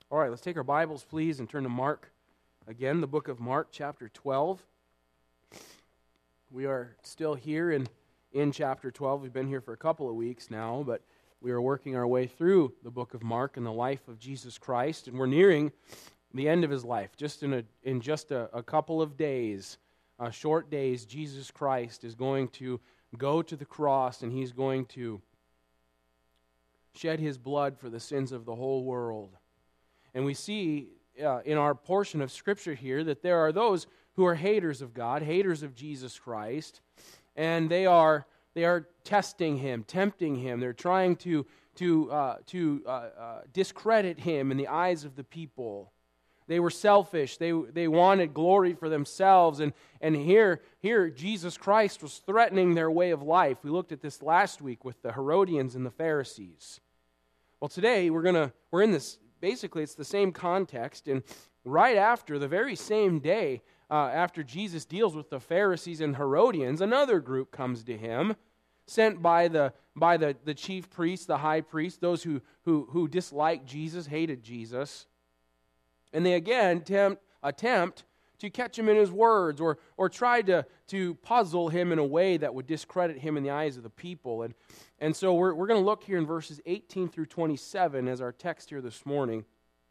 All right, let's take our Bibles, please, and turn to Mark again, the book of Mark, chapter 12. We are still here in chapter 12. We've been here for a couple of weeks now, but we are working our way through the book of Mark and the life of Jesus Christ, and we're nearing the end of his life. In just a couple of days, short days, Jesus Christ is going to go to the cross, and he's going to shed his blood for the sins of the whole world. And we see in our portion of Scripture here that there are those who are haters of God, haters of Jesus Christ, and they are testing him, tempting him. They're trying to discredit him in the eyes of the people. They were selfish. They wanted glory for themselves, and here Jesus Christ was threatening their way of life. We looked at this last week with the Herodians and the Pharisees. Well, today we're in this. Basically, it's the same context, and right after, the very same day, after Jesus deals with the Pharisees and Herodians, another group comes to him, sent by the chief priests, the high priests, those who disliked Jesus, hated Jesus, and they again attempt to catch him in his words, or try to puzzle him in a way that would discredit him in the eyes of the people. And so we're going to look here in verses 18 through 27 as our text here this morning.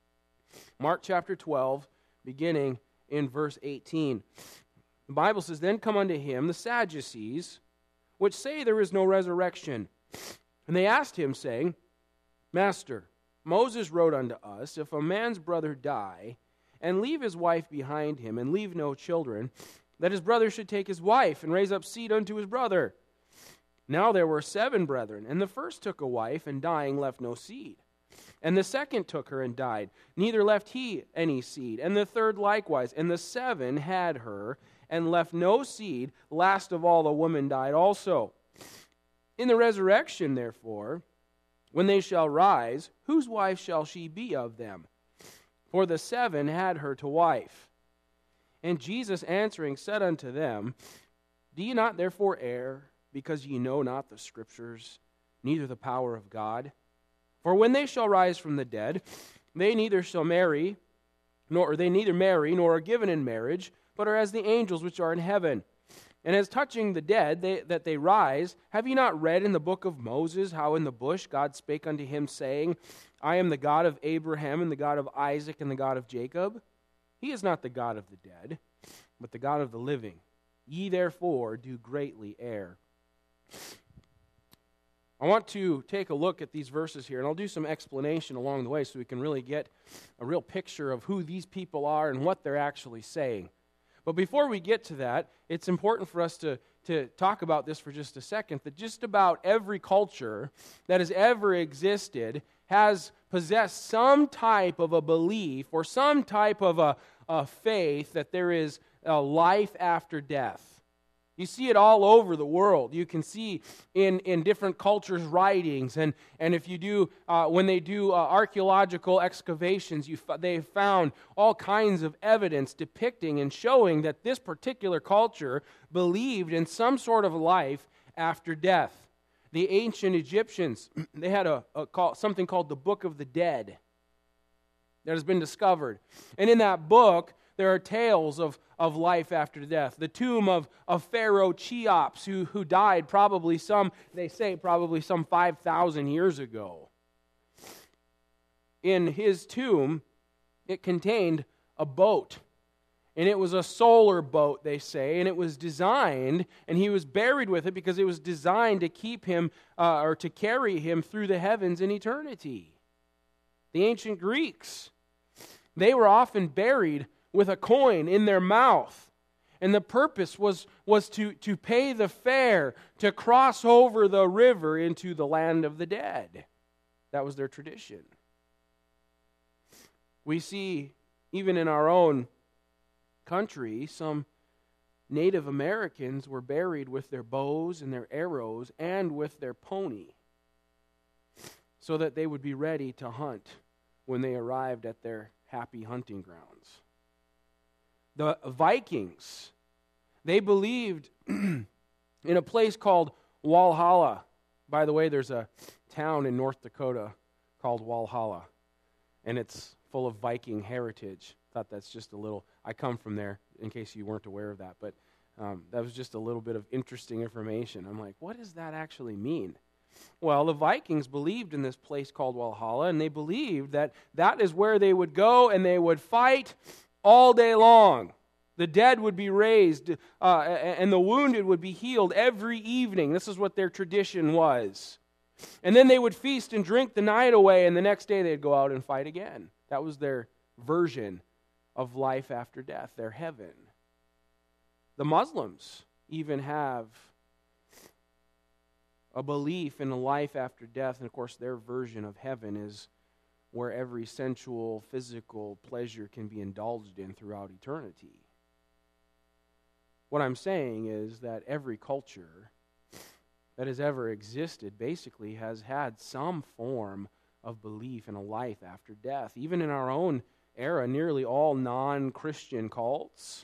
Mark chapter 12, beginning in verse 18. The Bible says, "Then come unto him the Sadducees, which say there is no resurrection. And they asked him, saying, Master, Moses wrote unto us, if a man's brother die, and leave his wife behind him, and leave no children, that his brother should take his wife, and raise up seed unto his brother. Now there were 7 brethren, and the first took a wife, and dying left no seed. And the second took her and died, neither left he any seed. And the third likewise. And the 7 had her, and left no seed. Last of all the woman died also. In the resurrection, therefore, when they shall rise, whose wife shall she be of them? For the 7 had her to wife. And Jesus answering said unto them, Do ye not therefore err, because ye know not the Scriptures, neither the power of God? For when they shall rise from the dead, they neither marry, nor are given in marriage, but are as the angels which are in heaven. And as touching the dead, that they rise, have ye not read in the book of Moses, how in the bush God spake unto him, saying, I am the God of Abraham, and the God of Isaac, and the God of Jacob? He is not the God of the dead, but the God of the living. Ye therefore do greatly err." I want to take a look at these verses here, and I'll do some explanation along the way so we can really get a real picture of who these people are and what they're actually saying. But before we get to that, it's important for us to talk about this for just a second, that just about every culture that has ever existed has possessed some type of a belief or some type of a faith that there is a life after death. You see it all over the world. You can see in different cultures' writings, and if you do, when they do archaeological excavations, they've found all kinds of evidence depicting and showing that this particular culture believed in some sort of life after death. The ancient Egyptians, they had something called the Book of the Dead that has been discovered. And in that book, there are tales of life after death. The tomb of Pharaoh Cheops, who died probably some 5,000 years ago. In his tomb, it contained a boat. And it was a solar boat, they say, and it was designed, and he was buried with it because it was designed to keep him, or to carry him through the heavens in eternity. The ancient Greeks, they were often buried with a coin in their mouth. And the purpose was to pay the fare to cross over the river into the land of the dead. That was their tradition. We see, even in our own country, some Native Americans were buried with their bows and their arrows and with their pony so that they would be ready to hunt when they arrived at their happy hunting grounds. The Vikings, they believed in a place called Walhalla. By the way, there's a town in North Dakota called Walhalla, and it's full of Viking heritage. Thought that's just a little, I come from there, in case you weren't aware of that, but that was just a little bit of interesting information. I'm like, what does that actually mean? Well, the Vikings believed in this place called Valhalla, and they believed that that is where they would go and they would fight all day long. The dead would be raised, and the wounded would be healed every evening. This is what their tradition was. And then they would feast and drink the night away, and the next day they'd go out and fight again. That was their version of life after death, their heaven. The Muslims even have a belief in a life after death, and of course their version of heaven is where every sensual, physical pleasure can be indulged in throughout eternity. What I'm saying is that every culture that has ever existed basically has had some form of belief in a life after death. Even in our own era, nearly all non-Christian cults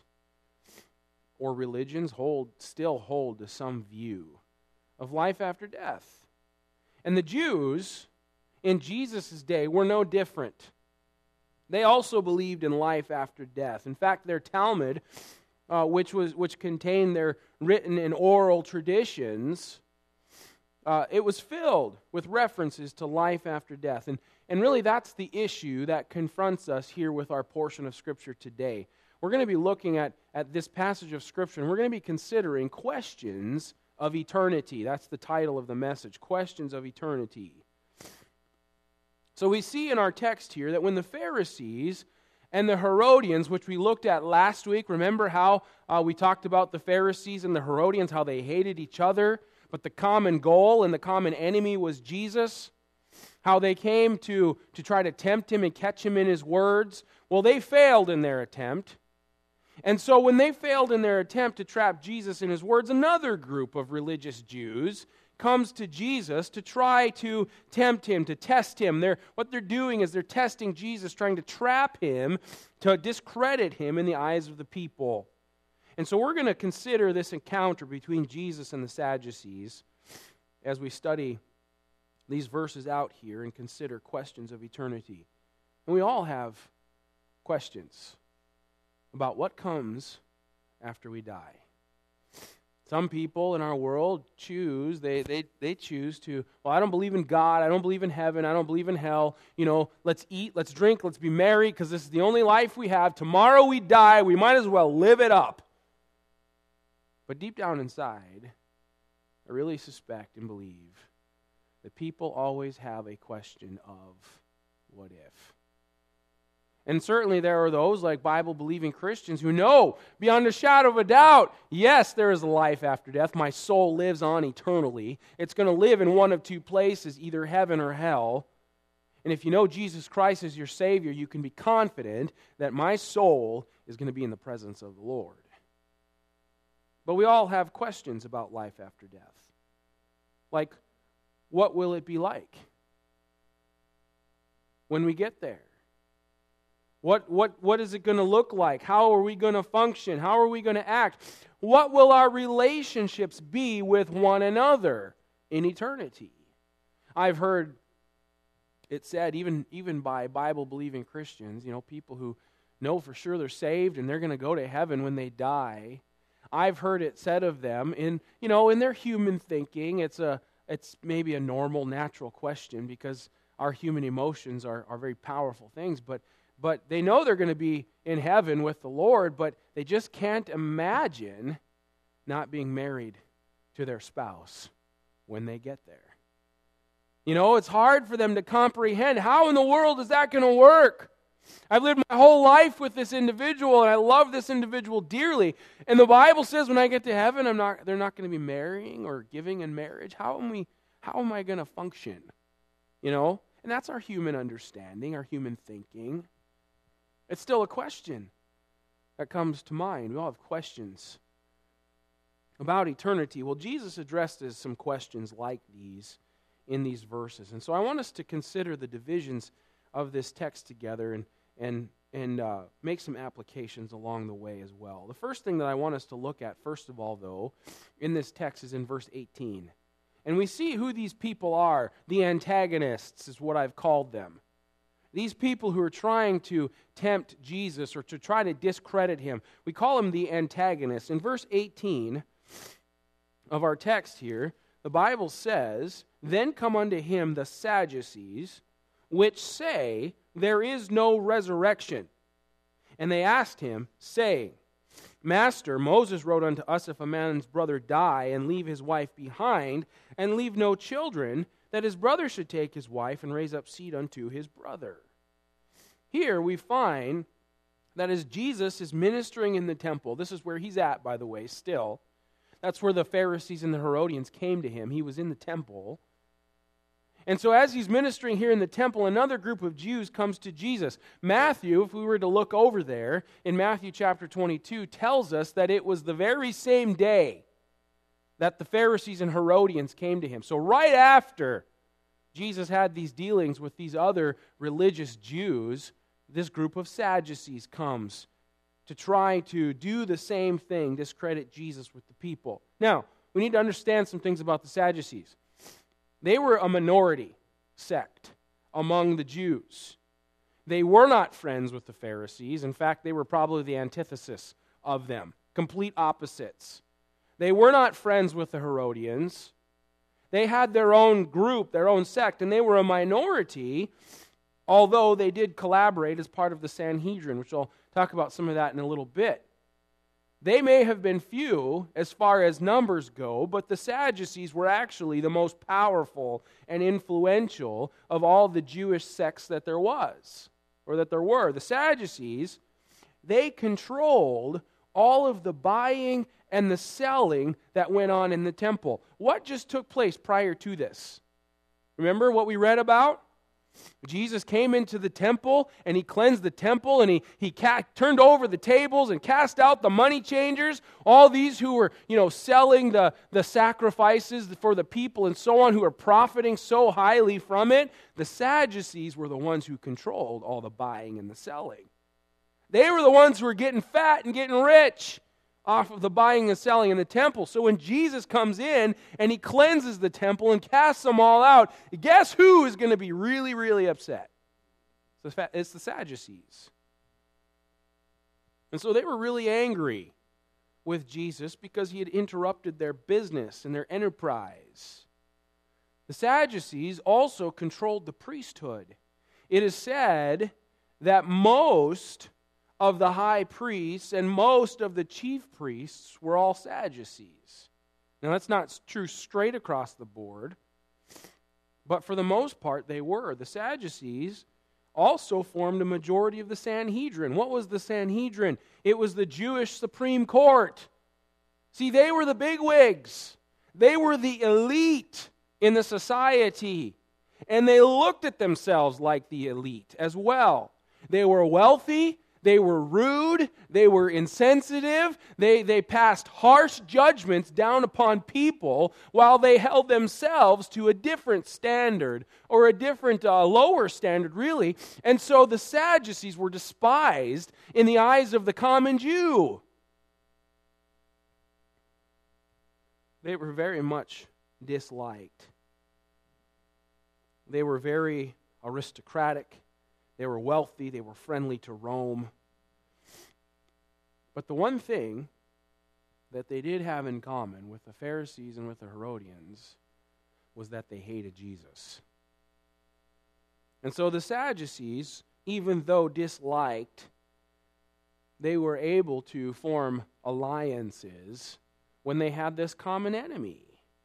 or religions still hold to some view of life after death. And the Jews in Jesus' day were no different. They also believed in life after death. In fact, their Talmud, which contained their written and oral traditions, it was filled with references to life after death. And really that's the issue that confronts us here with our portion of Scripture today. We're going to be looking at this passage of Scripture, and we're going to be considering questions of eternity. That's the title of the message, Questions of Eternity. So we see in our text here that when the Pharisees and the Herodians, which we looked at last week, remember how we talked about the Pharisees and the Herodians, how they hated each other, but the common goal and the common enemy was Jesus, how they came to try to tempt him and catch him in his words. Well, they failed in their attempt. And so when they failed in their attempt to trap Jesus in his words, another group of religious Jews comes to Jesus to try to tempt him, to test him. What they're doing is they're testing Jesus, trying to trap him, to discredit him in the eyes of the people. And so we're going to consider this encounter between Jesus and the Sadducees as we study these verses out here and consider questions of eternity. And we all have questions about what comes after we die. Some people in our world choose, they choose to, well, I don't believe in God, I don't believe in heaven, I don't believe in hell. Let's eat, let's drink, let's be merry, because this is the only life we have. Tomorrow we die, we might as well live it up. But deep down inside, I really suspect and believe that people always have a question of what if. And certainly there are those, like Bible-believing Christians, who know beyond a shadow of a doubt, yes, there is a life after death. My soul lives on eternally. It's going to live in one of two places, either heaven or hell. And if you know Jesus Christ as your Savior, you can be confident that my soul is going to be in the presence of the Lord. But we all have questions about life after death. Like, what will it be like when we get there? What is it going to look like? How are we going to function? How are we going to act? What will our relationships be with one another in eternity? I've heard it said, even by Bible-believing Christians, people who know for sure they're saved and they're going to go to heaven when they die. I've heard it said of them in their human thinking, it's maybe a normal, natural question because our human emotions are very powerful things, but they know they're going to be in heaven with the Lord, but they just can't imagine not being married to their spouse when they get there. It's hard for them to comprehend. How in the world is that going to work? I've lived my whole life with this individual, and I love this individual dearly. And the Bible says when I get to heaven, they're not going to be marrying or giving in marriage. How am I going to function? And that's our human understanding, our human thinking. It's still a question that comes to mind. We all have questions about eternity. Well, Jesus addresses some questions like these in these verses. And so I want us to consider the divisions of this text together and make some applications along the way as well. The first thing that I want us to look at, first of all, though, in this text is in verse 18. And we see who these people are. The antagonists is what I've called them. These people who are trying to tempt Jesus or to try to discredit him, we call them the antagonists. In verse 18 of our text here, the Bible says, "Then come unto him the Sadducees, which say, there is no resurrection. And they asked him, saying, Master, Moses wrote unto us, if a man's brother die, and leave his wife behind, and leave no children, that his brother should take his wife, and raise up seed unto his brother." Here we find that as Jesus is ministering in the temple, this is where he's at, by the way, still. That's where the Pharisees and the Herodians came to him. He was in the temple. And so as he's ministering here in the temple, another group of Jews comes to Jesus. Matthew, if we were to look over there, in Matthew chapter 22, tells us that it was the very same day that the Pharisees and Herodians came to him. So right after Jesus had these dealings with these other religious Jews, this group of Sadducees comes to try to do the same thing, discredit Jesus with the people. Now, we need to understand some things about the Sadducees. They were a minority sect among the Jews. They were not friends with the Pharisees. In fact, they were probably the antithesis of them, complete opposites. They were not friends with the Herodians. They had their own group, their own sect, and they were a minority, although they did collaborate as part of the Sanhedrin, which I'll talk about some of that in a little bit. They may have been few as far as numbers go, but the Sadducees were actually the most powerful and influential of all the Jewish sects that there was, or that there were. The Sadducees, they controlled all of the buying and the selling that went on in the temple. What just took place prior to this? Remember what we read about? Jesus came into the temple and he cleansed the temple and he turned over the tables and cast out the money changers, all these who were, selling the sacrifices for the people and so on, who are profiting so highly from it. The Sadducees were the ones who controlled all the buying and the selling. They were the ones who were getting fat and getting rich off of the buying and selling in the temple. So when Jesus comes in and he cleanses the temple and casts them all out, guess who is going to be really, really upset? It's the Sadducees. And so they were really angry with Jesus because he had interrupted their business and their enterprise. The Sadducees also controlled the priesthood. It is said that most of the high priests and most of the chief priests were all Sadducees. Now that's not true straight across the board, but for the most part they were. The Sadducees also formed a majority of the Sanhedrin. What was the Sanhedrin? It was the Jewish Supreme Court. See, they were the bigwigs. They were the elite in the society, and they looked at themselves like the elite as well. They were wealthy. They were rude, they were insensitive, they passed harsh judgments down upon people while they held themselves to a different standard, or a different, lower standard really. And so the Sadducees were despised in the eyes of the common Jew. They were very much disliked. They were very aristocratic. They were wealthy. They were friendly to Rome. But the one thing that they did have in common with the Pharisees and with the Herodians was that they hated Jesus. And so the Sadducees, even though disliked, they were able to form alliances when they had this common enemy.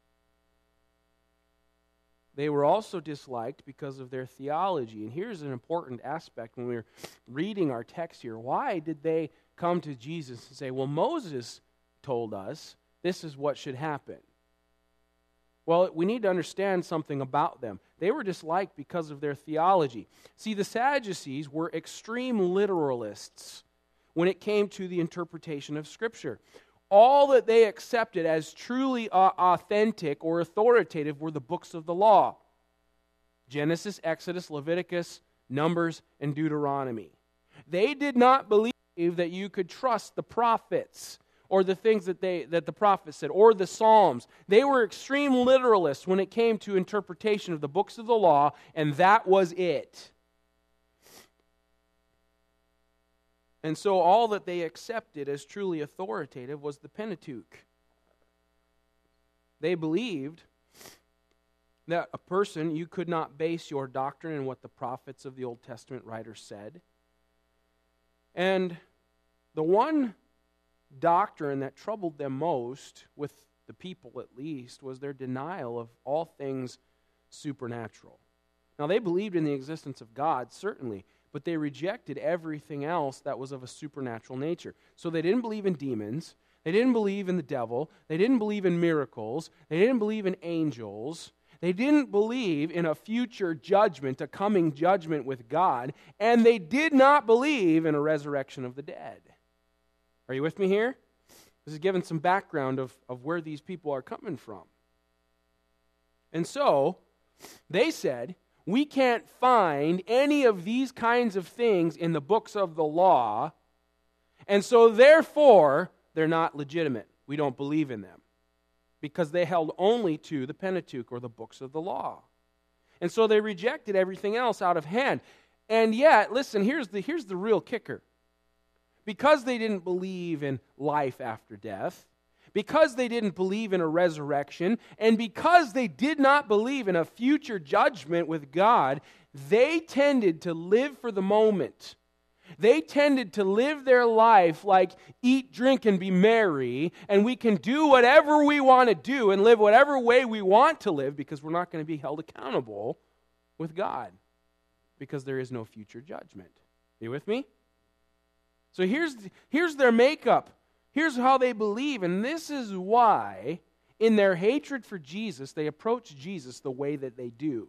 They were also disliked because of their theology. And here's an important aspect when we're reading our text here. Why did they come to Jesus and say, well, Moses told us this is what should happen? Well, we need to understand something about them. They were disliked because of their theology. See, the Sadducees were extreme literalists when it came to the interpretation of Scripture. All that they accepted as truly authentic or authoritative were the books of the law: Genesis, Exodus, Leviticus, Numbers, and Deuteronomy. They did not believe that you could trust the prophets or the things that the prophets said, or the Psalms. They were extreme literalists when it came to interpretation of the books of the law, and that was it. And so all that they accepted as truly authoritative was the Pentateuch. They believed that a person, you could not base your doctrine in what the prophets of the Old Testament writers said. And the one doctrine that troubled them most, with the people at least, was their denial of all things supernatural. Now, they believed in the existence of God, certainly, but they rejected everything else that was of a supernatural nature. So they didn't believe in demons, they didn't believe in the devil, they didn't believe in miracles, they didn't believe in angels, they didn't believe in a future judgment, a coming judgment with God, and they did not believe in a resurrection of the dead. Are you with me here? This is giving some background of where these people are coming from. And so, they said, we can't find any of these kinds of things in the books of the law, and so therefore, they're not legitimate. We don't believe in them, because they held only to the Pentateuch, or the books of the law. And so they rejected everything else out of hand. And yet, listen, here's the real kicker. Because they didn't believe in life after death, because they didn't believe in a resurrection, and because they did not believe in a future judgment with God, they tended to live for the moment. They tended to live their life like eat, drink, and be merry, and we can do whatever we want to do and live whatever way we want to live, because we're not going to be held accountable with God, because there is no future judgment. Are you with me? So here's their makeup. Here's how they believe, and this is why, in their hatred for Jesus, they approach Jesus the way that they do.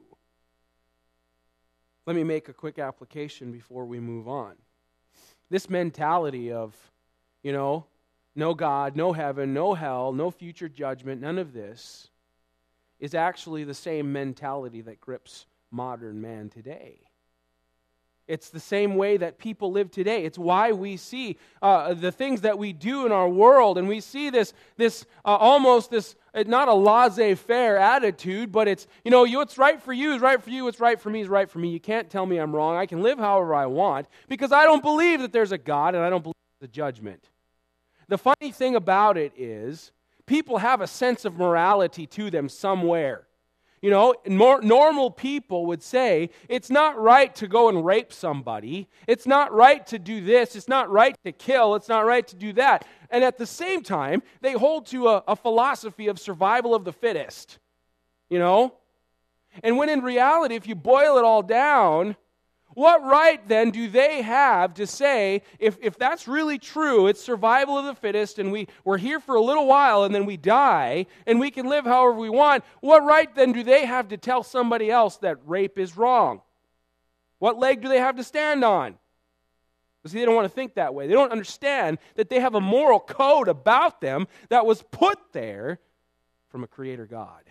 Let me make a quick application before we move on. This mentality of, no God, no heaven, no hell, no future judgment, none of this, is actually the same mentality that grips modern man today. It's the same way that people live today. It's why we see the things that we do in our world, and we see this almost this, not a laissez-faire attitude, but it's, what's right for you is right for you, what's right for me is right for me. You can't tell me I'm wrong. I can live however I want, because I don't believe that there's a God, and I don't believe there's a judgment. The funny thing about it is, people have a sense of morality to them somewhere. More normal people would say, it's not right to go and rape somebody. It's not right to do this. It's not right to kill. It's not right to do that. And at the same time, they hold to a philosophy of survival of the fittest. And when in reality, if you boil it all down, what right then do they have to say, if that's really true, it's survival of the fittest, and we're here for a little while and then we die, and we can live however we want, what right then do they have to tell somebody else that rape is wrong? What leg do they have to stand on? See, they don't want to think that way. They don't understand that they have a moral code about them that was put there from a creator God.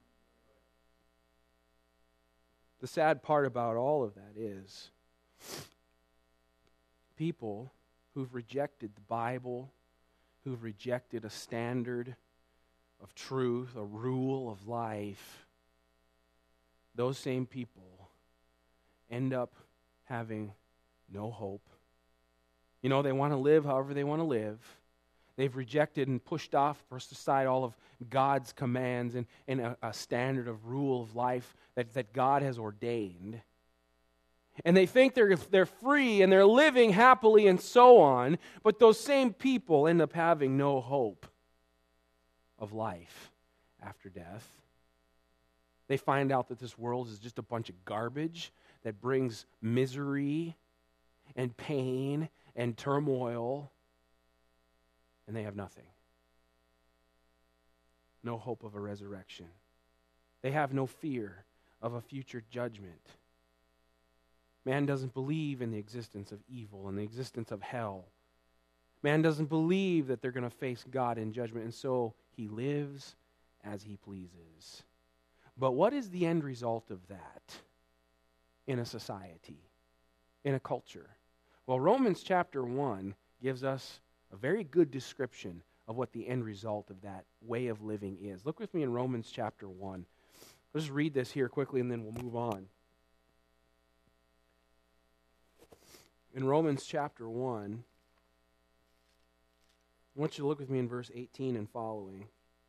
The sad part about all of that is people who've rejected the Bible, who've rejected a standard of truth, a rule of life, those same people end up having no hope. They want to live however they want to live. They've rejected and pushed aside all of God's commands and a standard of rule of life that God has ordained. And they think they're free and they're living happily and so on, but those same people end up having no hope of life after death. They find out that this world is just a bunch of garbage that brings misery and pain and turmoil, and they have nothing. No hope of a resurrection. They have no fear of a future judgment. Man doesn't believe in the existence of evil and the existence of hell. Man doesn't believe that they're going to face God in judgment, and so he lives as he pleases. But what is the end result of that in a society, in a culture? Well, Romans chapter 1 gives us a very good description of what the end result of that way of living is. Look with me in Romans chapter 1. Let's just read this here quickly and then we'll move on. In Romans chapter 1, I want you to look with me in verse 18 and following.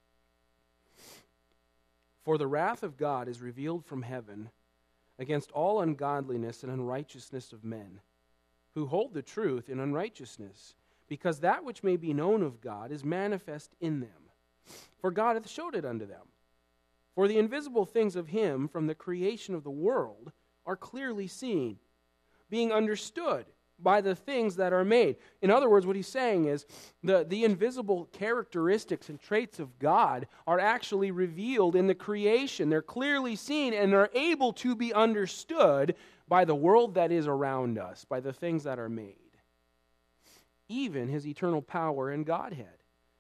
For the wrath of God is revealed from heaven against all ungodliness and unrighteousness of men, who hold the truth in unrighteousness, because that which may be known of God is manifest in them. For God hath showed it unto them. For the invisible things of him from the creation of the world are clearly seen, being understood by the things that are made. In other words, what he's saying is the invisible characteristics and traits of God are actually revealed in the creation. They're clearly seen and are able to be understood by the world that is around us, by the things that are made. Even his eternal power and Godhead,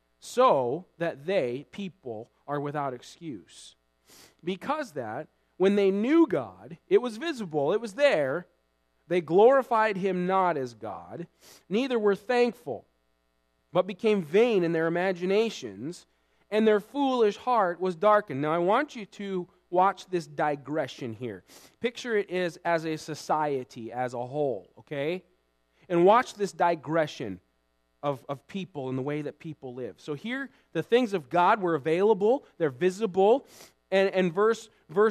so that they, people, are without excuse. Because that, when they knew God, it was visible, it was there, they glorified him not as God, neither were thankful, but became vain in their imaginations, and their foolish heart was darkened. Now I want you to watch this digression here. Picture it as a society as a whole, okay? And watch this digression of people and the way that people live. So here, the things of God were available, they're visible, and verse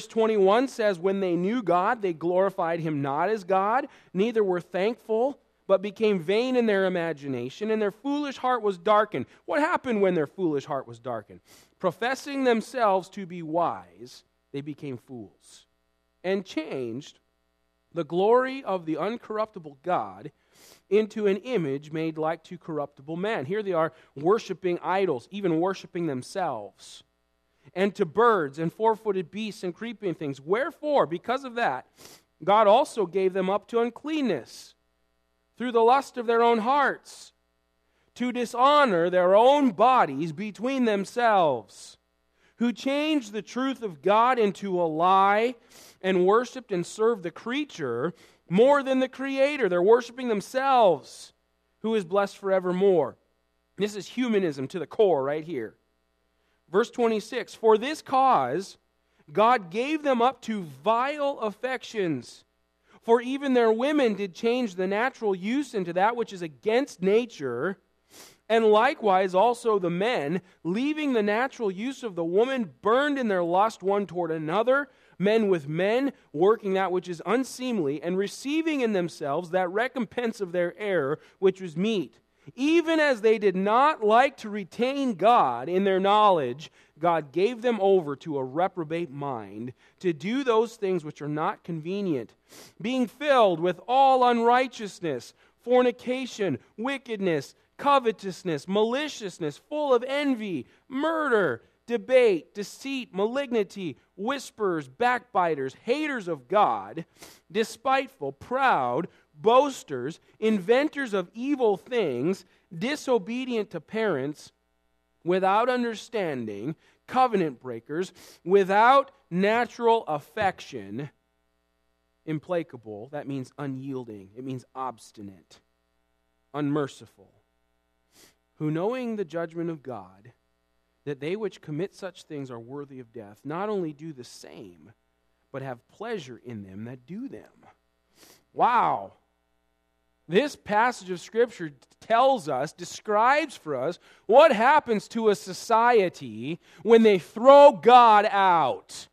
21 says, when they knew God, they glorified him not as God, neither were thankful, but became vain in their imagination, and their foolish heart was darkened. What happened when their foolish heart was darkened? Professing themselves to be wise, they became fools, and changed the glory of the uncorruptible God into an image made like to corruptible man. Here they are worshiping idols, even worshiping themselves, and to birds and four-footed beasts and creeping things. Wherefore, because of that, God also gave them up to uncleanness through the lust of their own hearts, to dishonor their own bodies between themselves, who changed the truth of God into a lie and worshiped and served the creature more than the Creator. They're worshiping themselves, who is blessed forevermore. This is humanism to the core right here. Verse 26, for this cause God gave them up to vile affections. For even their women did change the natural use into that which is against nature. And likewise also the men, leaving the natural use of the woman, burned in their lust one toward another, men with men, working that which is unseemly, and receiving in themselves that recompense of their error, which was meet. Even as they did not like to retain God in their knowledge, God gave them over to a reprobate mind to do those things which are not convenient, being filled with all unrighteousness, fornication, wickedness, covetousness, maliciousness, full of envy, murder, debate, deceit, malignity, whisperers, backbiters, haters of God, despiteful, proud, boasters, inventors of evil things, disobedient to parents, without understanding, covenant breakers, without natural affection, implacable, that means unyielding, it means obstinate, unmerciful, who knowing the judgment of God, that they which commit such things are worthy of death, not only do the same, but have pleasure in them that do them. Wow. This passage of Scripture tells us, describes for us, what happens to a society when they throw God out.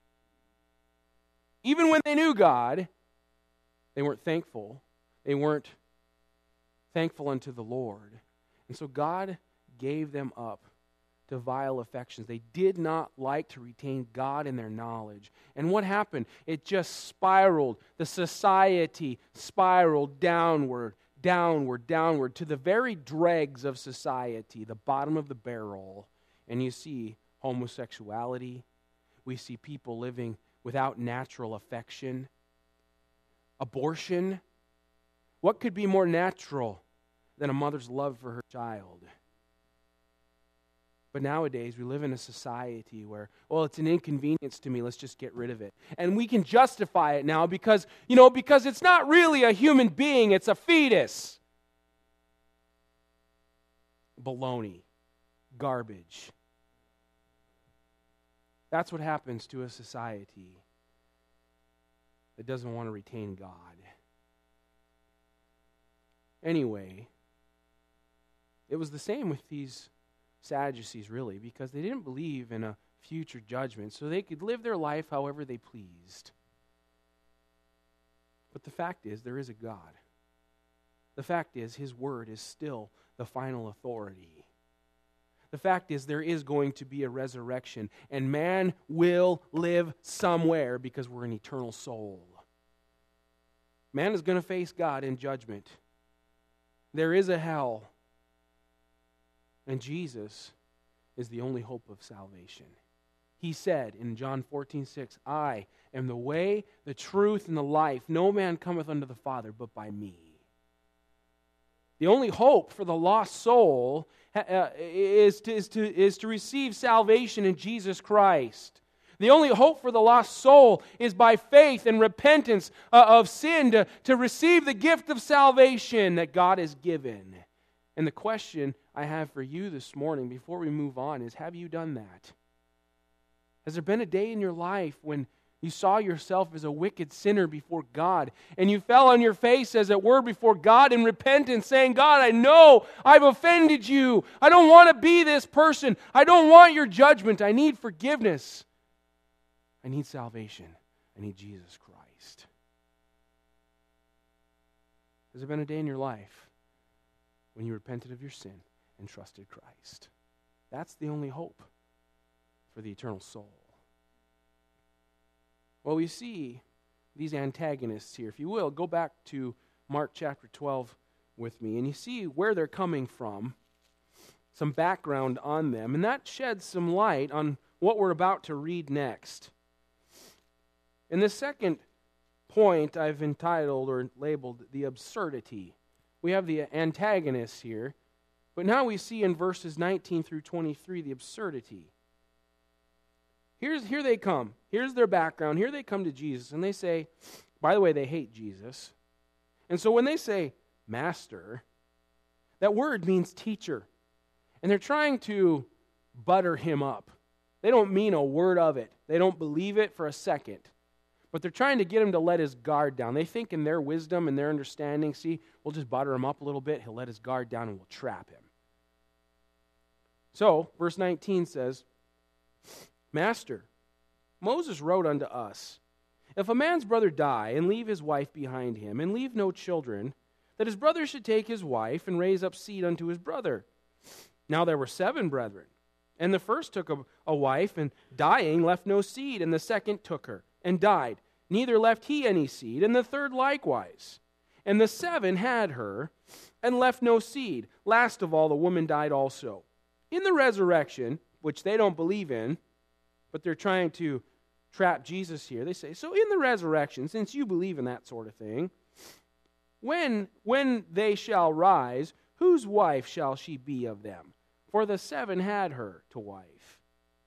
Even when they knew God, they weren't thankful. They weren't thankful unto the Lord. And so God gave them up to vile affections. They did not like to retain God in their knowledge. And what happened? It just spiraled. The society spiraled downward, downward, downward, to the very dregs of society, the bottom of the barrel. And you see homosexuality. We see people living without natural affection. Abortion. What could be more natural than a mother's love for her child? But nowadays, we live in a society where, well, it's an inconvenience to me, let's just get rid of it. And we can justify it now because it's not really a human being, it's a fetus. Baloney. Garbage. That's what happens to a society that doesn't want to retain God. Anyway, it was the same with these Sadducees, really, because they didn't believe in a future judgment, so they could live their life however they pleased. But the fact is, there is a God. The fact is, His Word is still the final authority. The fact is, there is going to be a resurrection, and man will live somewhere because we're an eternal soul. Man is going to face God in judgment. There is a hell, and Jesus is the only hope of salvation. He said in John 14:6, I am the way, the truth, and the life. No man cometh unto the Father but by me. The only hope for the lost soul is to receive salvation in Jesus Christ. The only hope for the lost soul is by faith and repentance of sin to receive the gift of salvation that God has given. And the question I have for you this morning before we move on is, have you done that? Has there been a day in your life when you saw yourself as a wicked sinner before God, and you fell on your face, as it were, before God in repentance, saying, God, I know I've offended you. I don't want to be this person. I don't want your judgment. I need forgiveness. I need salvation. I need Jesus Christ. Has there been a day in your life when you repented of your sin and trusted Christ? That's the only hope for the eternal soul. Well, we see these antagonists here. If you will, go back to Mark chapter 12 with me, and you see where they're coming from, some background on them, and that sheds some light on what we're about to read next. In the second point, I've entitled or labeled the absurdity. We have the antagonists here, but now we see in verses 19 through 23 the absurdity. Here they come. Here's their background. Here they come to Jesus, and they say, by the way, they hate Jesus. And so when they say, Master, that word means teacher. And they're trying to butter him up. They don't mean a word of it. They don't believe it for a second. But they're trying to get him to let his guard down. They think in their wisdom and their understanding, see, we'll just butter him up a little bit, he'll let his guard down, and we'll trap him. So, verse 19 says, Master, Moses wrote unto us, if a man's brother die and leave his wife behind him, and leave no children, that his brother should take his wife and raise up seed unto his brother. Now there were 7 brethren, and the first took a wife, and dying left no seed, and the second took her, and died. Neither left he any seed, and the third likewise. And the 7 had her, and left no seed. Last of all, the woman died also. In the resurrection, which they don't believe in, but they're trying to trap Jesus here. They say, so in the resurrection, since you believe in that sort of thing, when they shall rise, whose wife shall she be of them? For the 7 had her to wife.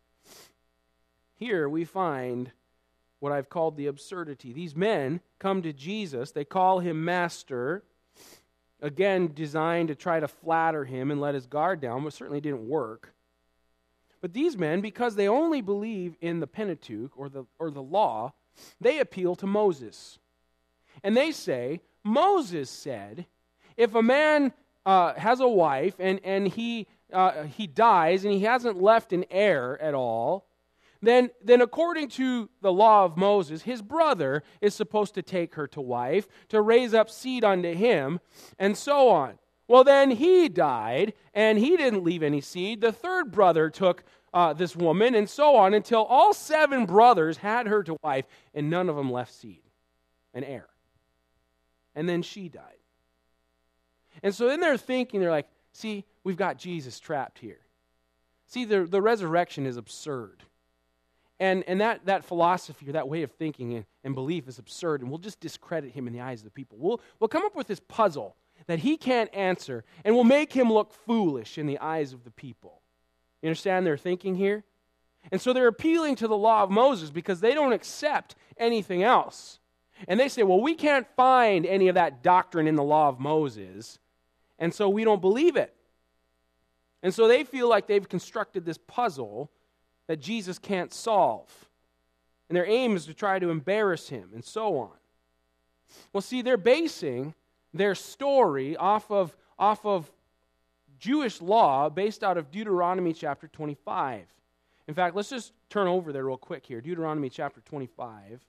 Here we find what I've called the absurdity. These men come to Jesus. They call him Master, again designed to try to flatter him and let his guard down, but certainly didn't work. But these men, because they only believe in the Pentateuch or the law, they appeal to Moses. And they say, Moses said, if a man has a wife and he dies and he hasn't left an heir at all, then according to the law of Moses, his brother is supposed to take her to wife, to raise up seed unto him, and so on. Well, then he died, and he didn't leave any seed. The third brother took this woman, and so on, until all 7 brothers had her to wife, and none of them left seed, an heir. And then she died. And so then they're thinking, they're like, see, we've got Jesus trapped here. See, the resurrection is absurd. And that philosophy or that way of thinking and belief is absurd, and we'll just discredit him in the eyes of the people. We'll come up with this puzzle that he can't answer, and we'll make him look foolish in the eyes of the people. You understand their thinking here? And so they're appealing to the law of Moses because they don't accept anything else. And they say, well, we can't find any of that doctrine in the law of Moses, and so we don't believe it. And so they feel like they've constructed this puzzle that Jesus can't solve. And their aim is to try to embarrass him, and so on. Well, see, they're basing their story off of Jewish law based out of Deuteronomy chapter 25. In fact, let's just turn over there real quick here. Deuteronomy chapter 25.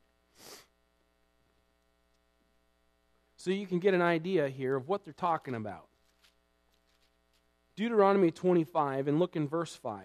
So you can get an idea here of what they're talking about. Deuteronomy 25, and look in verse 5.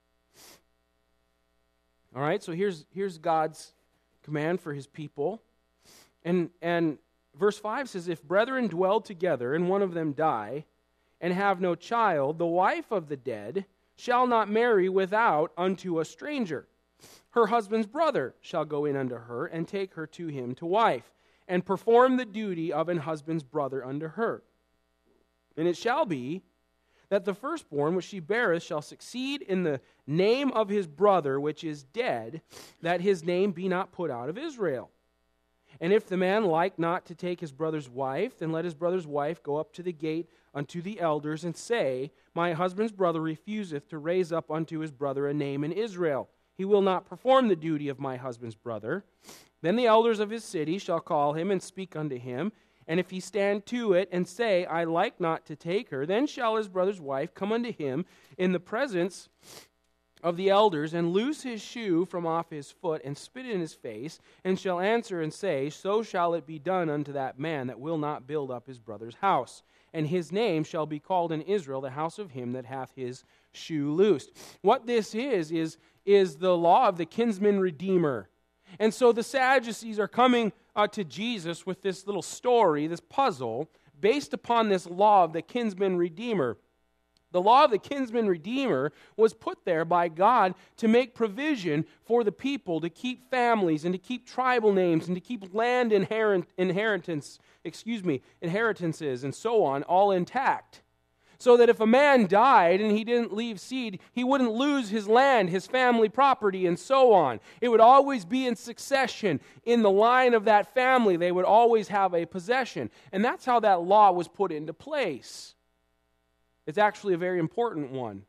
All right, so here's God's command for his people. And verse 5 says, if brethren dwell together, and one of them die, and have no child, the wife of the dead shall not marry without unto a stranger. Her husband's brother shall go in unto her, and take her to him to wife, and perform the duty of an husband's brother unto her. And it shall be that the firstborn which she beareth shall succeed in the name of his brother which is dead, that his name be not put out of Israel. And if the man like not to take his brother's wife, then let his brother's wife go up to the gate unto the elders, and say, my husband's brother refuseth to raise up unto his brother a name in Israel. He will not perform the duty of my husband's brother. Then the elders of his city shall call him and speak unto him. And if he stand to it and say, I like not to take her, then shall his brother's wife come unto him in the presence of the elders, and loose his shoe from off his foot, and spit in his face, and shall answer and say, so shall it be done unto that man that will not build up his brother's house. And his name shall be called in Israel the house of him that hath his shoe loosed. What this is the law of the kinsman redeemer. And so the Sadducees are coming to Jesus with this little story, this puzzle, based upon this law of the kinsman redeemer. The law of the kinsman redeemer was put there by God to make provision for the people to keep families and to keep tribal names and to keep land inheritances and so on all intact. So that if a man died and he didn't leave seed, he wouldn't lose his land, his family property, and so on. It would always be in succession. In the line of that family, they would always have a possession. And that's how that law was put into place. It's actually a very important one.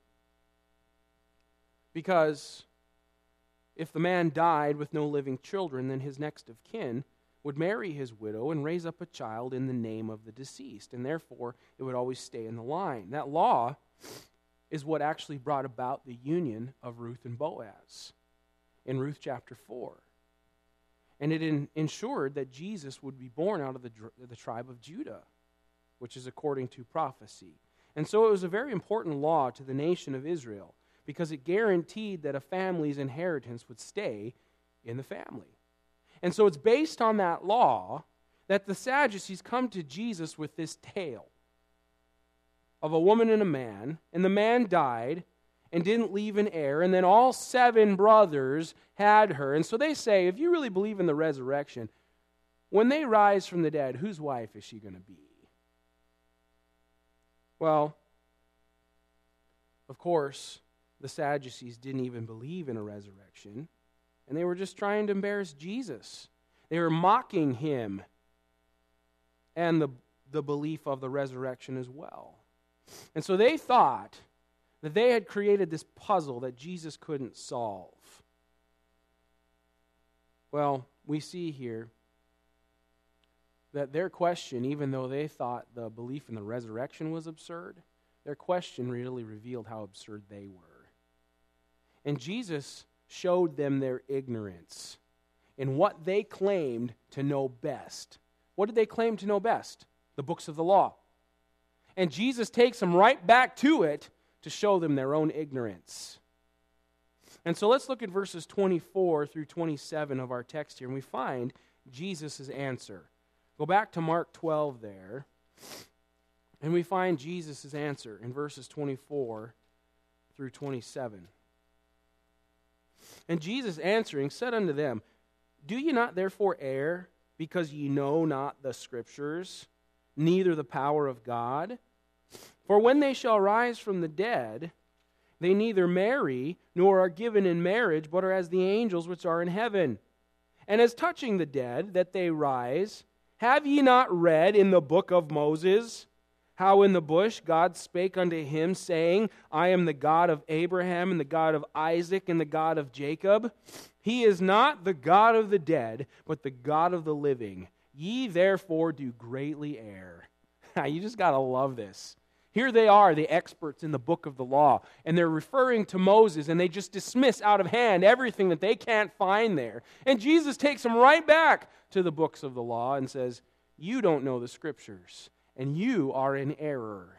Because if the man died with no living children, then his next of kin would marry his widow and raise up a child in the name of the deceased, and therefore it would always stay in the line. That law is what actually brought about the union of Ruth and Boaz in Ruth chapter 4. And it ensured that Jesus would be born out of the tribe of Judah, which is according to prophecy. And so it was a very important law to the nation of Israel because it guaranteed that a family's inheritance would stay in the family. And so it's based on that law that the Sadducees come to Jesus with this tale of a woman and a man, and the man died and didn't leave an heir, and then all 7 brothers had her. And so they say, if you really believe in the resurrection, when they rise from the dead, whose wife is she going to be? Well, of course, the Sadducees didn't even believe in a resurrection. And they were just trying to embarrass Jesus. They were mocking him and the belief of the resurrection as well. And so they thought that they had created this puzzle that Jesus couldn't solve. Well, we see here that their question, even though they thought the belief in the resurrection was absurd, their question really revealed how absurd they were. And Jesus showed them their ignorance in what they claimed to know best. What did they claim to know best? The books of the law. And Jesus takes them right back to it to show them their own ignorance. And so let's look at verses 24 through 27 of our text here, and we find Jesus' answer. Go back to Mark 12 there, and we find Jesus' answer in verses 24 through 27. And Jesus answering said unto them, do ye not therefore err, because ye know not the Scriptures, neither the power of God? For when they shall rise from the dead, they neither marry, nor are given in marriage, but are as the angels which are in heaven. And as touching the dead, that they rise, have ye not read in the book of Moses, how in the bush God spake unto him, saying, I am the God of Abraham, and the God of Isaac, and the God of Jacob? He is not the God of the dead, but the God of the living. Ye therefore do greatly err. You just got to love this. Here they are, the experts in the book of the law, and they're referring to Moses, and they just dismiss out of hand everything that they can't find there. And Jesus takes them right back to the books of the law and says, you don't know the Scriptures, and you are in error.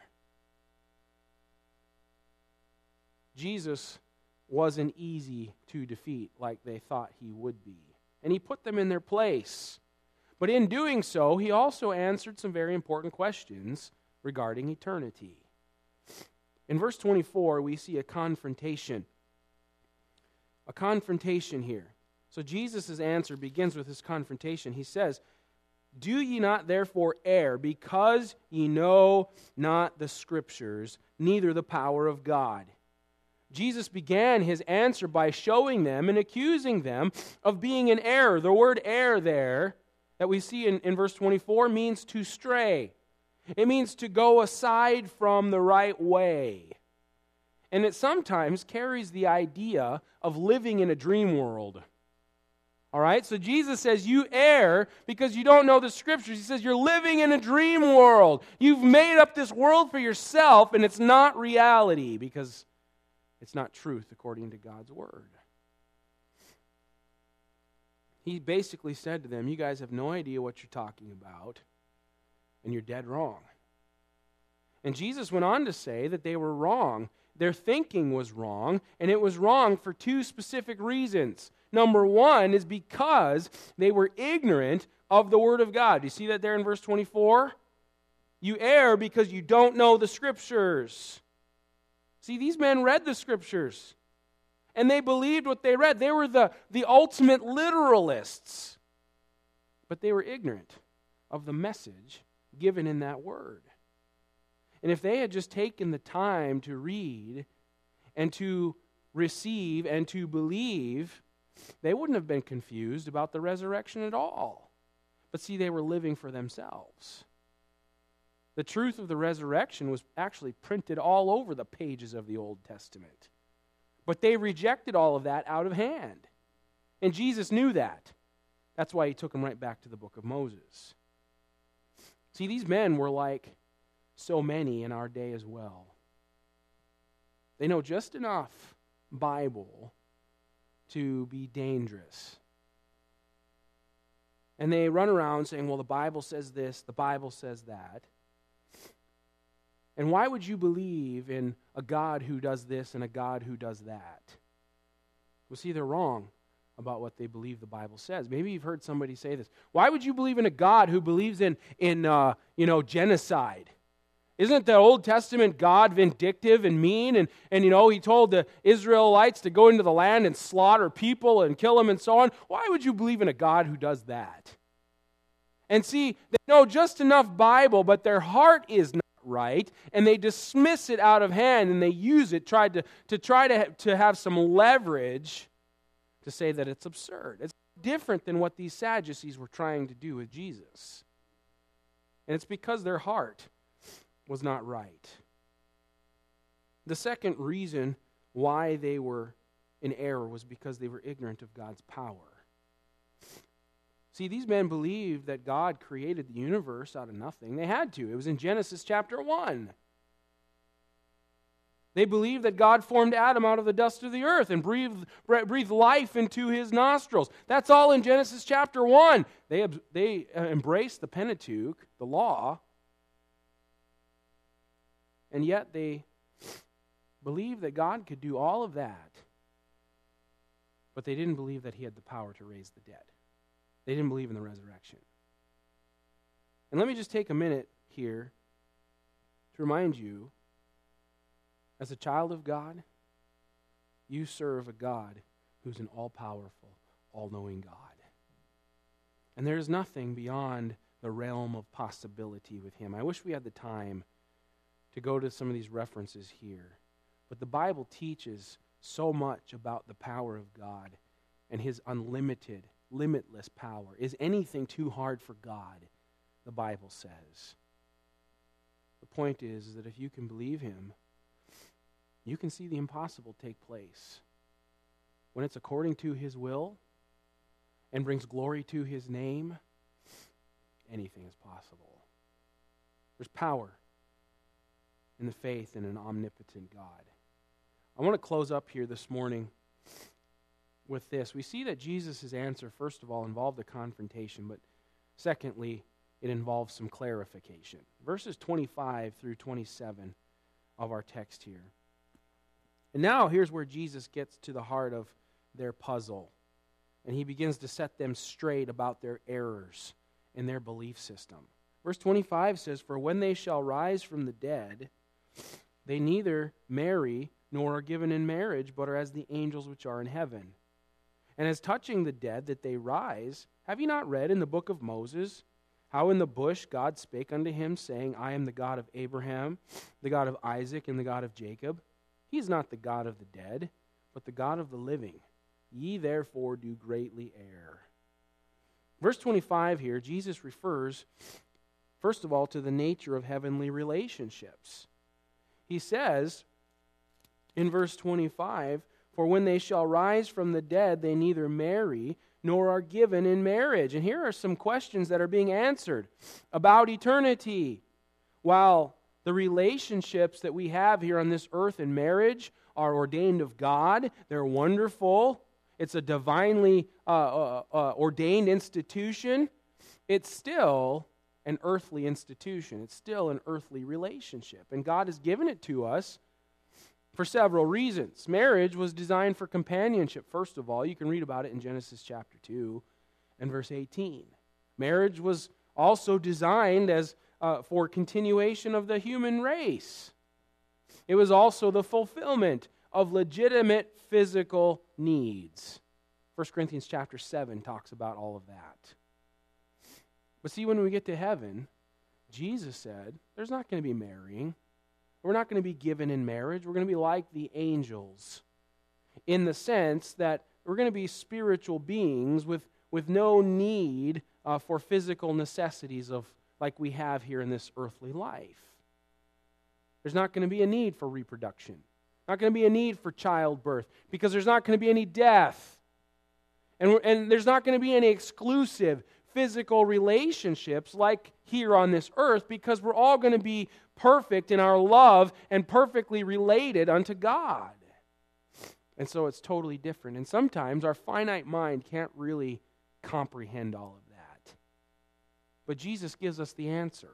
Jesus wasn't easy to defeat like they thought he would be, and he put them in their place. But in doing so, he also answered some very important questions regarding eternity. In verse 24, we see a confrontation. A confrontation here. So Jesus' answer begins with this confrontation. He says, do ye not therefore err, because ye know not the Scriptures, neither the power of God? Jesus began his answer by showing them and accusing them of being in error. The word err there that we see in verse 24 means to stray. It means to go aside from the right way. And it sometimes carries the idea of living in a dream world. All right? So Jesus says you err because you don't know the Scriptures. He says you're living in a dream world. You've made up this world for yourself, and it's not reality because it's not truth according to God's Word. He basically said to them, you guys have no idea what you're talking about, and you're dead wrong. And Jesus went on to say that they were wrong. Their thinking was wrong, and it was wrong for two specific reasons. Number one is because they were ignorant of the Word of God. Do you see that there in verse 24? You err because you don't know the Scriptures. See, these men read the Scriptures, and they believed what they read. They were the ultimate literalists, but they were ignorant of the message given in that Word. And if they had just taken the time to read and to receive and to believe, they wouldn't have been confused about the resurrection at all. But see, they were living for themselves. The truth of the resurrection was actually printed all over the pages of the Old Testament. But they rejected all of that out of hand. And Jesus knew that. That's why he took them right back to the book of Moses. See, these men were like so many in our day as well. They know just enough Bible to be dangerous. And they run around saying, well, the Bible says this, the Bible says that. And why would you believe in a God who does this and a God who does that? Well, see, they're wrong about what they believe the Bible says. Maybe you've heard somebody say this. Why would you believe in a God who believes in genocide? Isn't the Old Testament God vindictive and mean? And he told the Israelites to go into the land and slaughter people and kill them and so on. Why would you believe in a God who does that? And see, they know just enough Bible, but their heart is not right, and they dismiss it out of hand, and they use it try to have some leverage to say that it's absurd. It's different than what these Sadducees were trying to do with Jesus. And it's because their heart was not right. The second reason why they were in error was because they were ignorant of God's power. See, these men believed that God created the universe out of nothing. They had to. It was in Genesis chapter 1. They believed that God formed Adam out of the dust of the earth and breathed life into his nostrils. That's all in Genesis chapter 1. They embraced the Pentateuch, the law, and yet they believed that God could do all of that, but they didn't believe that he had the power to raise the dead. They didn't believe in the resurrection. And let me just take a minute here to remind you, as a child of God, you serve a God who's an all-powerful, all-knowing God. And there is nothing beyond the realm of possibility with him. I wish we had the time to go to some of these references here. But the Bible teaches so much about the power of God and his unlimited, limitless power. Is anything too hard for God? The Bible says. The point is that if you can believe him, you can see the impossible take place. When it's according to his will and brings glory to his name, anything is possible. There's power in the faith in an omnipotent God. I want to close up here this morning with this. We see that Jesus' answer, first of all, involved a confrontation, but secondly, it involves some clarification. Verses 25 through 27 of our text here. And now here's where Jesus gets to the heart of their puzzle. And he begins to set them straight about their errors in their belief system. Verse 25 says, "For when they shall rise from the dead, they neither marry nor are given in marriage, but are as the angels which are in heaven. And as touching the dead that they rise, have ye not read in the book of Moses, how in the bush God spake unto him, saying, I am the God of Abraham, the God of Isaac, and the God of Jacob? He is not the God of the dead, but the God of the living. Ye therefore do greatly err." Verse 25 here, Jesus refers, first of all, to the nature of heavenly relationships. He says in verse 25, "For when they shall rise from the dead, they neither marry nor are given in marriage." And here are some questions that are being answered about eternity. While the relationships that we have here on this earth in marriage are ordained of God, they're wonderful, it's a divinely ordained institution, it's still an earthly institution. It's still an earthly relationship. And God has given it to us for several reasons. Marriage was designed for companionship, first of all. You can read about it in Genesis chapter 2 and verse 18. Marriage was also designed as for continuation of the human race. It was also the fulfillment of legitimate physical needs. 1 Corinthians chapter 7 talks about all of that. But see, when we get to heaven, Jesus said there's not going to be marrying. We're not going to be given in marriage. We're going to be like the angels in the sense that we're going to be spiritual beings with no need for physical necessities of like we have here in this earthly life. There's not going to be a need for reproduction. Not going to be a need for childbirth because there's not going to be any death. And there's not going to be any exclusive physical relationships like here on this earth because we're all going to be perfect in our love and perfectly related unto God. And so it's totally different. And sometimes our finite mind can't really comprehend all of that. But Jesus gives us the answer.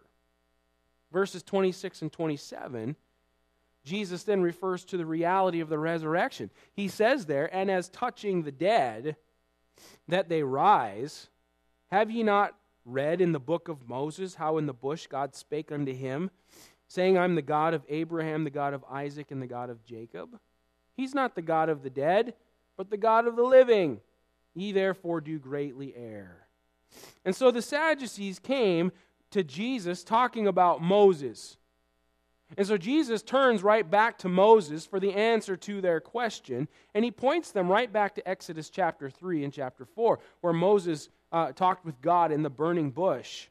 Verses 26 and 27, Jesus then refers to the reality of the resurrection. He says there, "And as touching the dead, that they rise, have ye not read in the book of Moses how in the bush God spake unto him, saying, I'm the God of Abraham, the God of Isaac, and the God of Jacob? He's not the God of the dead, but the God of the living. Ye therefore do greatly err." And so the Sadducees came to Jesus talking about Moses. And so Jesus turns right back to Moses for the answer to their question, and he points them right back to Exodus chapter 3 and chapter 4, where Moses talked with God in the burning bush.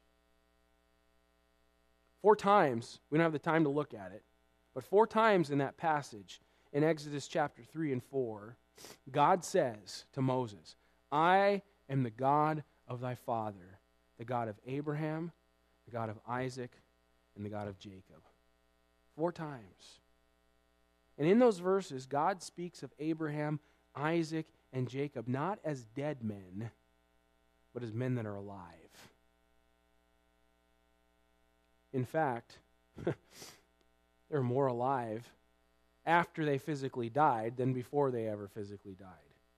4 times, we don't have the time to look at it, but 4 times in that passage, in Exodus chapter 3 and 4, God says to Moses, "I am the God of thy father, the God of Abraham, the God of Isaac, and the God of Jacob." 4 times. And in those verses, God speaks of Abraham, Isaac, and Jacob not as dead men, but as men that are alive. In fact, they're more alive after they physically died than before they ever physically died.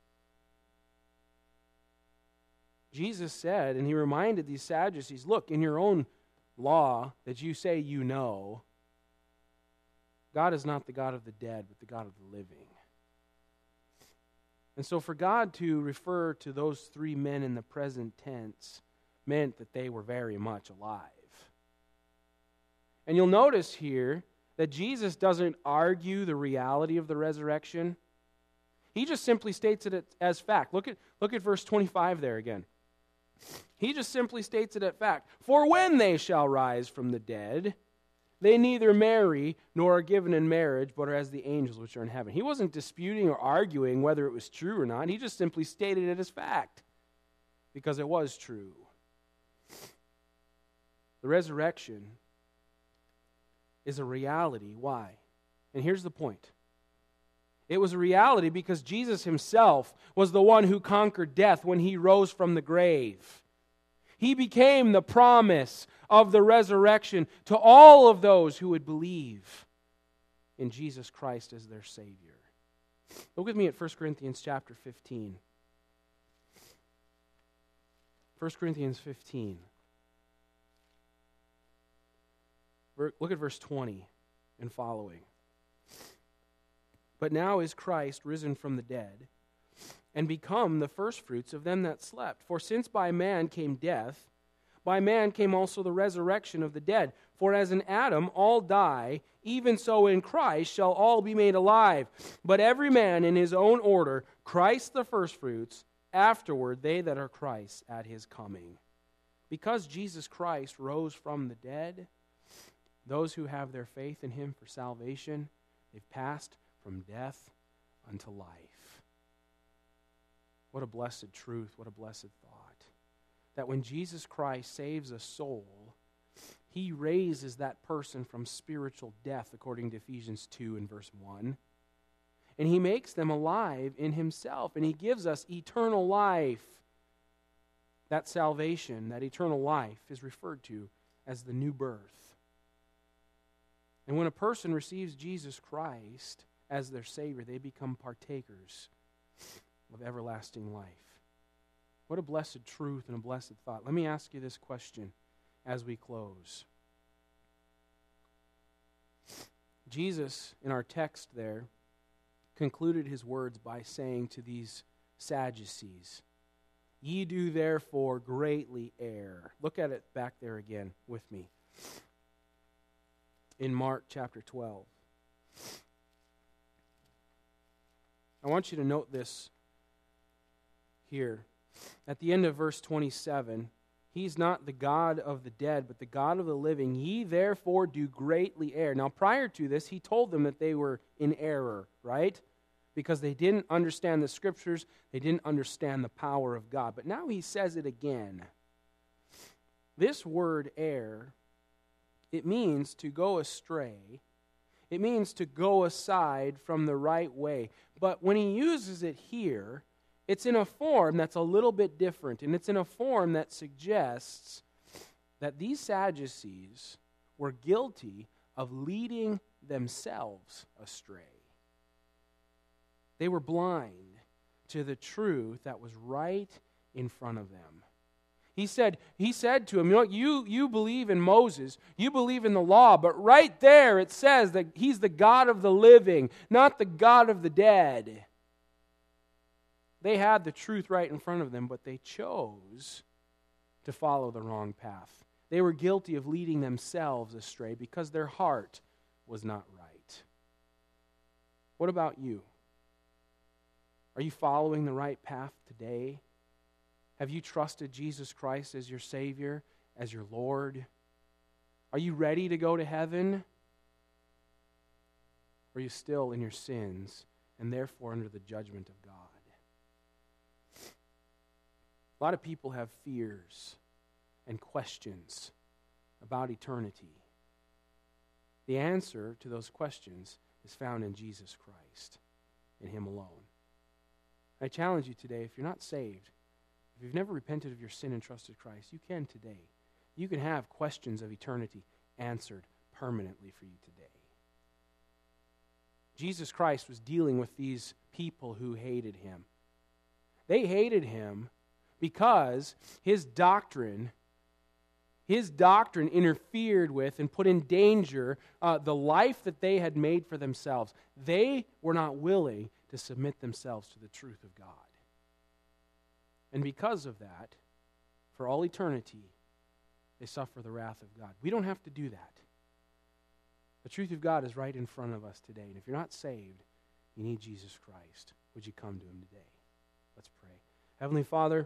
Jesus said, and he reminded these Sadducees, look, in your own law that you say you know, God is not the God of the dead, but the God of the living. And so for God to refer to those 3 men in the present tense meant that they were very much alive. And you'll notice here that Jesus doesn't argue the reality of the resurrection. He just simply states it as fact. Look at verse 25 there again. He just simply states it as fact. "For when they shall rise from the dead, they neither marry nor are given in marriage, but are as the angels which are in heaven." He wasn't disputing or arguing whether it was true or not. He just simply stated it as fact because it was true. The resurrection is a reality. Why? And here's the point. It was a reality because Jesus himself was the one who conquered death when he rose from the grave. He became the promise of the resurrection to all of those who would believe in Jesus Christ as their Savior. Look with me at 1 Corinthians chapter 15. 1 Corinthians 15. Look at verse 20 and following. But now is Christ risen from the dead, and become the firstfruits of them that slept. For since by man came death, by man came also the resurrection of the dead. For as in Adam all die, even so in Christ shall all be made alive. But every man in his own order, Christ the firstfruits, afterward they that are Christ at his coming. Because Jesus Christ rose from the dead, those who have their faith in him for salvation, they've passed from death unto life. What a blessed truth, what a blessed thought. That when Jesus Christ saves a soul, he raises that person from spiritual death, according to Ephesians 2 and verse 1. And he makes them alive in himself, and he gives us eternal life. That salvation, that eternal life, is referred to as the new birth. And when a person receives Jesus Christ as their Savior, they become partakers of everlasting life. What a blessed truth and a blessed thought. Let me ask you this question as we close. Jesus, in our text there, concluded his words by saying to these Sadducees, "Ye do therefore greatly err." Look at it back there again with me. In Mark chapter 12. I want you to note this here. At the end of verse 27, he's not the God of the dead, but the God of the living. Ye therefore do greatly err. Now, prior to this, he told them that they were in error, right? Because they didn't understand the Scriptures. They didn't understand the power of God. But now he says it again. This word err, it means to go astray. It means to go aside from the right way. But when he uses it here, it's in a form that's a little bit different. And it's in a form that suggests that these Sadducees were guilty of leading themselves astray. They were blind to the truth that was right in front of them. He said to him, you believe in Moses, you believe in the law, but right there it says that he's the God of the living, not the God of the dead. They had the truth right in front of them, but they chose to follow the wrong path. They were guilty of leading themselves astray because their heart was not right. What about you? Are you following the right path today? Have you trusted Jesus Christ as your Savior, as your Lord? Are you ready to go to heaven? Or are you still in your sins and therefore under the judgment of God? A lot of people have fears and questions about eternity. The answer to those questions is found in Jesus Christ, in Him alone. I challenge you today, if you're not saved, if you've never repented of your sin and trusted Christ, you can today. You can have questions of eternity answered permanently for you today. Jesus Christ was dealing with these people who hated Him. They hated Him because His doctrine interfered with and put in danger the life that they had made for themselves. They were not willing to submit themselves to the truth of God. And because of that, for all eternity, they suffer the wrath of God. We don't have to do that. The truth of God is right in front of us today. And if you're not saved, you need Jesus Christ. Would you come to Him today? Let's pray. Heavenly Father,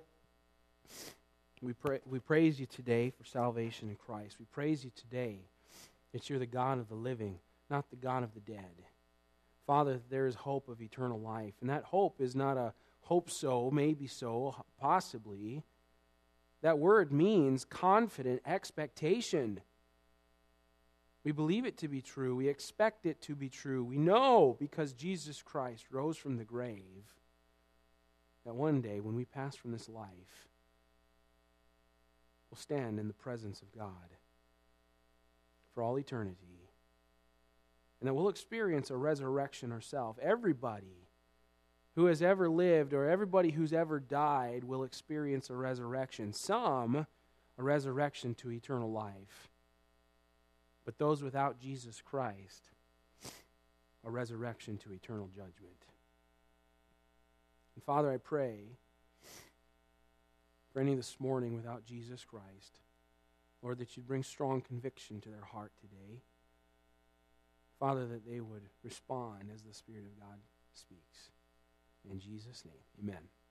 we praise You today for salvation in Christ. We praise You today that You're the God of the living, not the God of the dead. Father, there is hope of eternal life. And that hope is not a hope so, maybe so, possibly. That word means confident expectation. We believe it to be true. We expect it to be true. We know because Jesus Christ rose from the grave that one day when we pass from this life, we'll stand in the presence of God for all eternity. And that we'll experience a resurrection ourselves. Everybody who has ever lived or everybody who's ever died will experience a resurrection. Some, a resurrection to eternal life. But those without Jesus Christ, a resurrection to eternal judgment. And Father, I pray for any this morning without Jesus Christ, Lord, that you'd bring strong conviction to their heart today. Father, that they would respond as the Spirit of God speaks. In Jesus' name, amen.